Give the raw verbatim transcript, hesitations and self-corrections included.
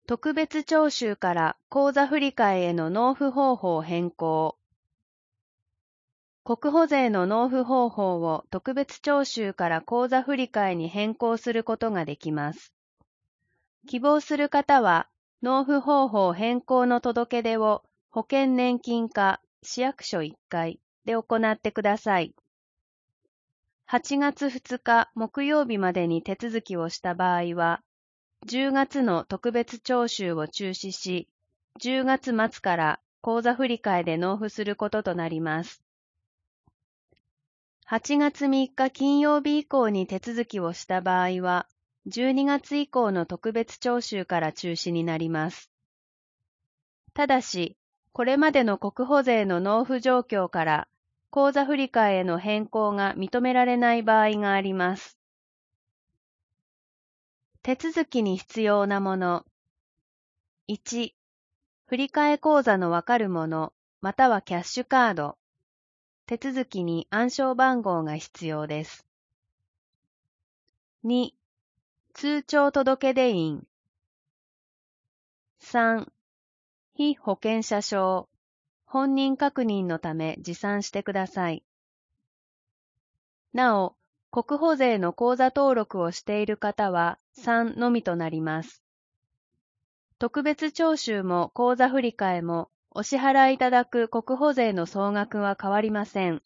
特別徴収から口座振替への納付方法変更。国保税の納付方法を特別徴収から口座振替に変更することができます。希望する方は、納付方法変更の届け出を保険年金課市役所いっかいで行ってください。はちがつふつか木曜日までに手続きをした場合は、じゅうがつの特別徴収を中止し、じゅうがつ末から口座振替で納付することとなります。はちがつみっか金曜日以降に手続きをした場合は、じゅうにがつ以降の特別徴収から中止になります。ただし、これまでの国保税の納付状況から、口座振替への変更が認められない場合があります。手続きに必要なもの。いち、振替口座のわかるもの、またはキャッシュカード。手続きに暗証番号が必要です。に、通帳届出印。さん、被保険者証。本人確認のため持参してください。なお、国保税の口座登録をしている方はさんのみとなります。特別徴収も口座振替もお支払いいただく国保税の総額は変わりません。